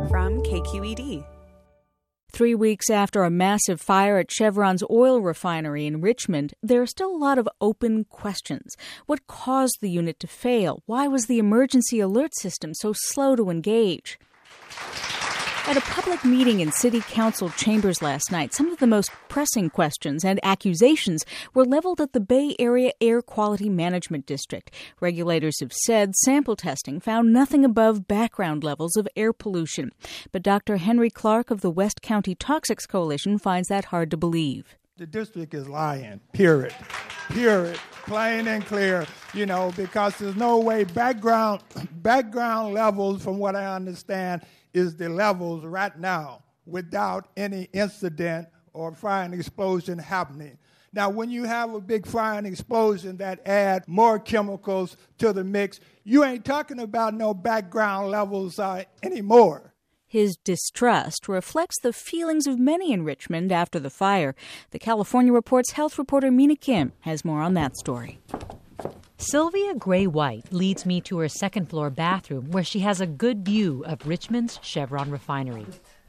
from KQED. 3 weeks after a massive fire at Chevron's oil refinery in Richmond, there are still a lot of open questions. What caused the unit to fail? Why was the emergency alert system so slow to engage? At a public meeting in City Council chambers last night, some of the most pressing questions and accusations were leveled at the Bay Area Air Quality Management District. Regulators have said sample testing found nothing above background levels of air pollution. But Dr. Henry Clark of the West County Toxics Coalition finds that hard to believe. The district is lying, period, plain and clear, because there's no way background levels, from what I understand, is the levels right now without any incident or fire and explosion happening. Now, when you have a big fire and explosion that add more chemicals to the mix, you ain't talking about no background levels anymore. His distrust reflects the feelings of many in Richmond after the fire. The California Report's health reporter Mina Kim has more on that story. Sylvia Gray White leads me to her second-floor bathroom where she has a good view of Richmond's Chevron refinery.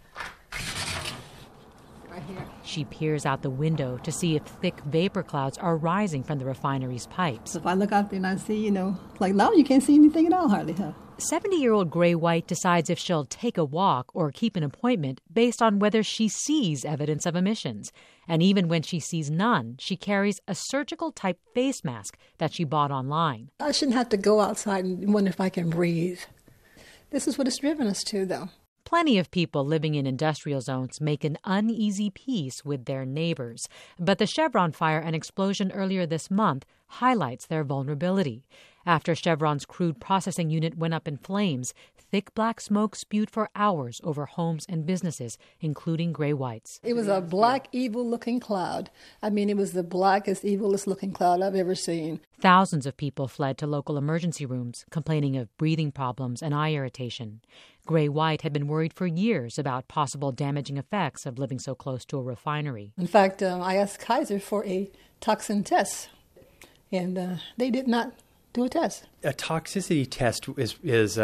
Right here. She peers out the window to see if thick vapor clouds are rising from the refinery's pipes. So if I look out there and I see, like now you can't see anything at all hardly, huh? 70-year-old Gray White decides if she'll take a walk or keep an appointment based on whether she sees evidence of emissions. And even when she sees none, she carries a surgical-type face mask that she bought online. I shouldn't have to go outside and wonder if I can breathe. This is what it's driven us to, though. Plenty of people living in industrial zones make an uneasy peace with their neighbors. But the Chevron fire and explosion earlier this month highlights their vulnerability. After Chevron's crude processing unit went up in flames, thick black smoke spewed for hours over homes and businesses, including Gray White's. It was a black, evil-looking cloud. It was the blackest, evilest-looking cloud I've ever seen. Thousands of people fled to local emergency rooms, complaining of breathing problems and eye irritation. Gray White had been worried for years about possible damaging effects of living so close to a refinery. In fact, I asked Kaiser for a toxin test, and they did not do a test. A toxicity test is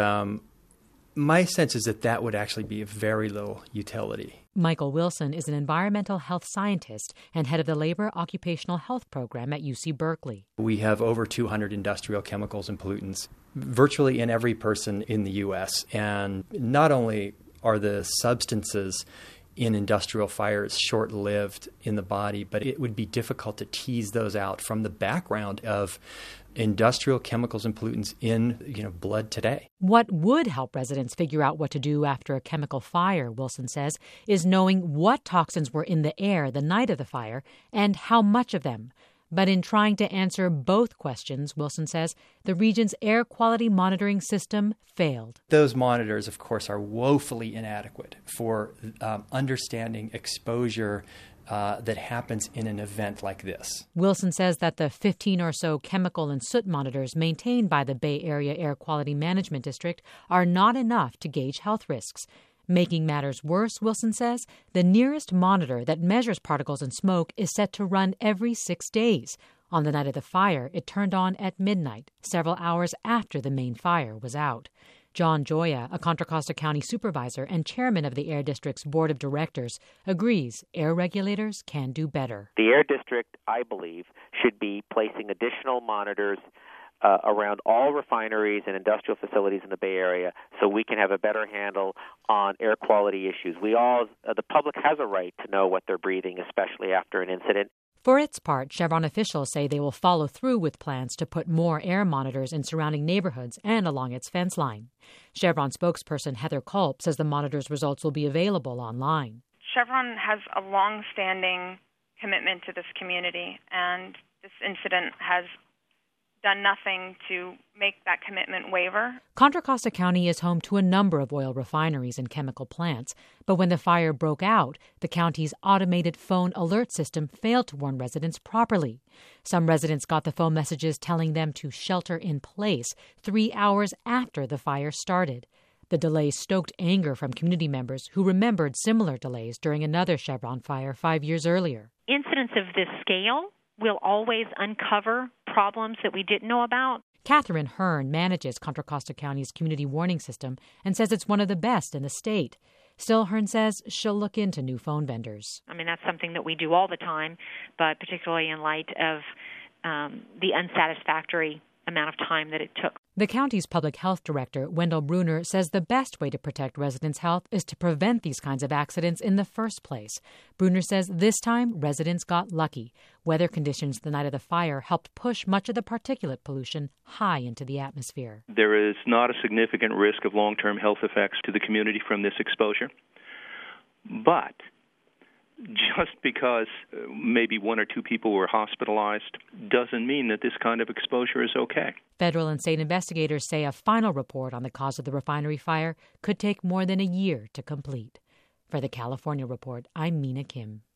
my sense is that would actually be of very low utility. Michael Wilson is an environmental health scientist and head of the Labor Occupational Health Program at UC Berkeley. We have over 200 industrial chemicals and pollutants virtually in every person in the U.S. And not only are the substances in industrial fires short-lived in the body, but it would be difficult to tease those out from the background of industrial chemicals and pollutants in blood today. What would help residents figure out what to do after a chemical fire, Wilson says, is knowing what toxins were in the air the night of the fire and how much of them. But in trying to answer both questions, Wilson says, the region's air quality monitoring system failed. Those monitors, of course, are woefully inadequate for understanding exposure that happens in an event like this. Wilson says that the 15 or so chemical and soot monitors maintained by the Bay Area Air Quality Management District are not enough to gauge health risks. Making matters worse, Wilson says, the nearest monitor that measures particles and smoke is set to run every 6 days. On the night of the fire, it turned on at midnight, several hours after the main fire was out. John Joya, a Contra Costa County supervisor and chairman of the Air District's board of directors, agrees air regulators can do better. The Air District, I believe, should be placing additional monitors around all refineries and industrial facilities in the Bay Area so we can have a better handle on air quality issues. The public has a right to know what they're breathing, especially after an incident. For its part, Chevron officials say they will follow through with plans to put more air monitors in surrounding neighborhoods and along its fence line. Chevron spokesperson Heather Culp says the monitor's results will be available online. Chevron has a long-standing commitment to this community, and this incident has done nothing to make that commitment waver. Contra Costa County is home to a number of oil refineries and chemical plants, but when the fire broke out, the county's automated phone alert system failed to warn residents properly. Some residents got the phone messages telling them to shelter in place 3 hours after the fire started. The delay stoked anger from community members who remembered similar delays during another Chevron fire 5 years earlier. Incidents of this scale will always uncover problems that we didn't know about. Catherine Hearn manages Contra Costa County's community warning system and says it's one of the best in the state. Still, Hearn says she'll look into new phone vendors. I mean, that's something that we do all the time, but particularly in light of the unsatisfactory amount of time that it took. The county's public health director, Wendell Bruner, says the best way to protect residents' health is to prevent these kinds of accidents in the first place. Bruner says this time residents got lucky. Weather conditions the night of the fire helped push much of the particulate pollution high into the atmosphere. There is not a significant risk of long-term health effects to the community from this exposure. But just because maybe one or two people were hospitalized doesn't mean that this kind of exposure is okay. Federal and state investigators say a final report on the cause of the refinery fire could take more than a year to complete. For the California Report, I'm Mina Kim.